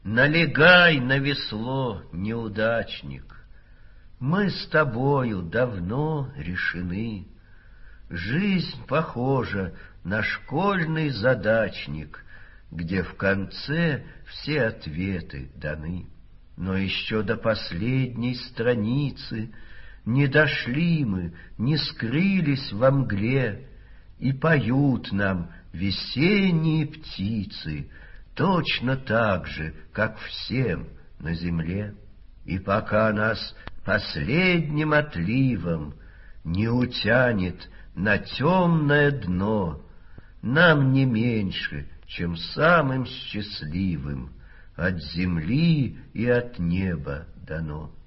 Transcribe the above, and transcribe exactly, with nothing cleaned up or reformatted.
Налегай на весло, неудачник, мы с тобою давно решены. Жизнь похожа на школьный задачник, где в конце все ответы даны. Но еще до последней страницы не дошли мы, не скрылись во мгле, и поют нам весенние птицы точно так же, как всем на земле. И пока нас последним отливом не утянет на темное дно, нам не меньше, чем самым счастливым, от земли и от неба дано.